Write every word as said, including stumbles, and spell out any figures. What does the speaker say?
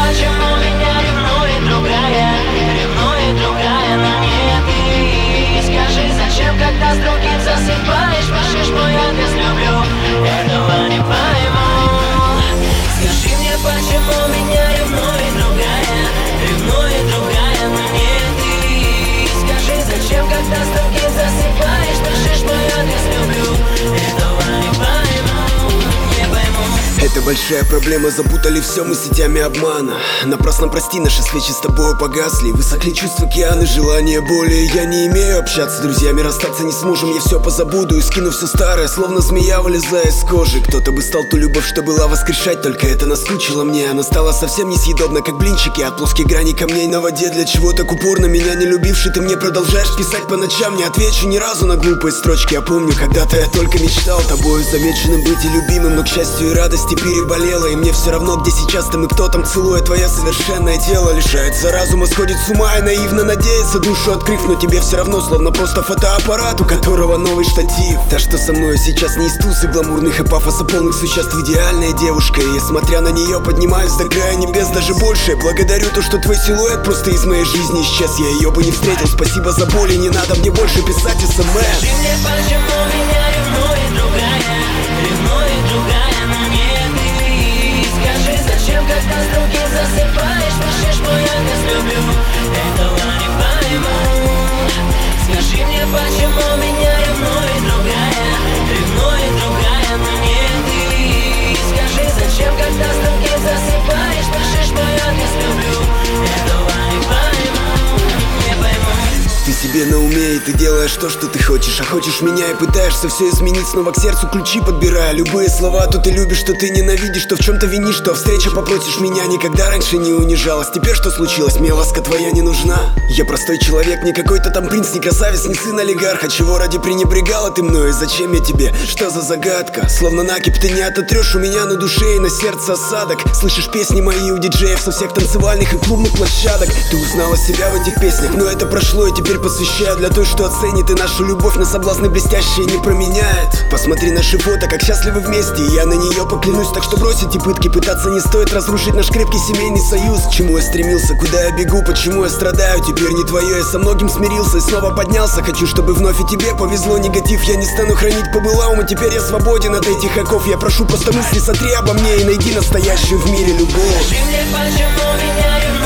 почему меня ревнует другая, ревнует другая, но не ты. Скажи, зачем, когда с другим засыпаешь, пишешь мой адрес, люблю, этого не пойму. Скажи мне, почему меня ревнует другая, ревнует другая, но не ты. Скажи, зачем, когда с другим засыпаешь, пишешь мой адрес, люблю, этого не пойму, не пойму. Это большая проблема, запутали все мы сетями обмана. Напрасно прости, наши свечи с тобой погасли. Высохли чувства, океаны, желания, боли. Я не имею общаться с друзьями, расстаться не сможем. Я все позабуду и скину все старое, словно змея, вылезая из кожи. Кто-то бы стал ту любовь, что была, воскрешать, только это наскучило мне. Она стала совсем несъедобна, как блинчики от плоских граней камней на воде. Для чего так упорно меня не любивший, ты мне продолжаешь писать по ночам. Не отвечу ни разу на глупые строчки. Я помню, когда-то я только мечтал тобою замеченным быть и любимым, но к счастью и радости переболела. И мне все равно, где сейчас там и кто там, целуя твое совершенное тело. Лишается разума, сходит с ума и наивно надеется, душу открыв. Но тебе все равно, словно просто фотоаппарат, у которого новый штатив. Та, что со мной сейчас, не из тусы гламурных и пафоса полных существ, идеальная девушка. И я, смотря на нее, поднимаюсь до края небес, даже больше. Благодарю то, что твой силуэт просто из моей жизни исчез. Я ее бы не встретил, спасибо за боль, и не надо мне больше писать смс. Скажи мне, почему меня ревнует другая, ревнует другая, но не ты. Скажи, зачем, когда с другим засыпаешь, пишешь мой адрес, люблю, этого не пойму. Скажи мне, почему меня ревнует другая, ревнует другая, но не ты. Скажи, зачем, когда с другим засыпаешь, пишешь мой адрес, люблю, этого не пойму, не пойму. Ты себе на уме, и ты делаешь то, что ты хочешь. А хочешь меня и пытаешься все изменить, снова к сердцу ключи подбирая. Любые слова, то ты любишь, что ты ненавидишь, что в чем-то винишь, что встреча попросишь меня. Никогда раньше не унижалась. Теперь что случилось? Мне ласка твоя не нужна. Я простой человек, не какой-то там принц, не красавец, не сын олигарха. Чего ради пренебрегала ты мной, и зачем я тебе? Что за загадка? Словно накипь ты не ототрешь у меня на душе и на сердце осадок. Слышишь песни мои у диджеев со всех танцевальных и клубных площадок. Ты узнала себя в этих песнях, но это прошло, и теперь посвящаю для той, что оценит и нашу любовь на соблазны блестящие не променяет. Посмотри наши фото, как счастливы вместе, и я на нее поклянусь. Так что бросить и пытки пытаться не стоит, разрушить наш крепкий семейный союз. К чему я стремился, куда я бегу, почему я страдаю, теперь не твое. Я со многим смирился и снова поднялся. Хочу, чтобы вновь и тебе повезло. Негатив я не стану хранить по былому, теперь я свободен от этих оков. Я прошу, просто мысли сотри обо мне и найди настоящую в мире любовь. Скажи мне, почему меня ревнует